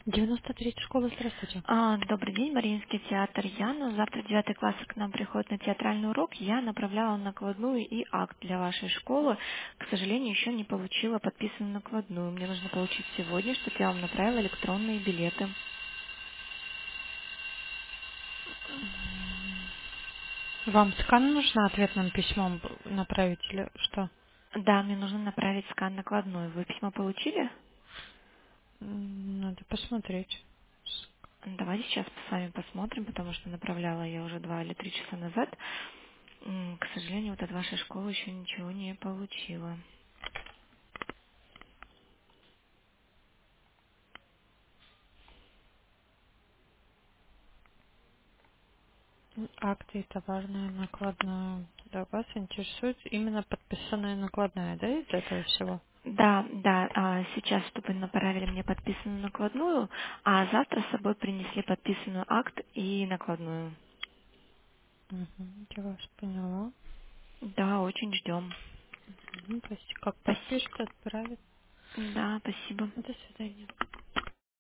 93 школа, здравствуйте. Добрый день, Мариинский театр Яна. Завтра 9 класс к нам приходит на театральный урок. Я направляла накладную и акт для вашей школы. К сожалению, еще не получила подписанную накладную. Мне нужно получить сегодня, чтобы я вам направила электронные билеты. Вам скан нужно ответным письмом направить или что? Да, мне нужно направить скан накладной. Вы письмо получили? Надо посмотреть. Давайте сейчас с вами посмотрим, потому что направляла я уже 2 или 3 часа назад. К сожалению, вот от вашей школы еще ничего не получила. Акты и товарная накладная. Да, вас интересует именно подписанная накладная, да, из этого всего? Да, да, сейчас, чтобы направили мне подписанную накладную, а завтра с собой принесли подписанную акт и накладную. Угу, я вас поняла. Да, очень ждем. То есть как Спасибо. подпишет, отправит. Да, спасибо. До свидания.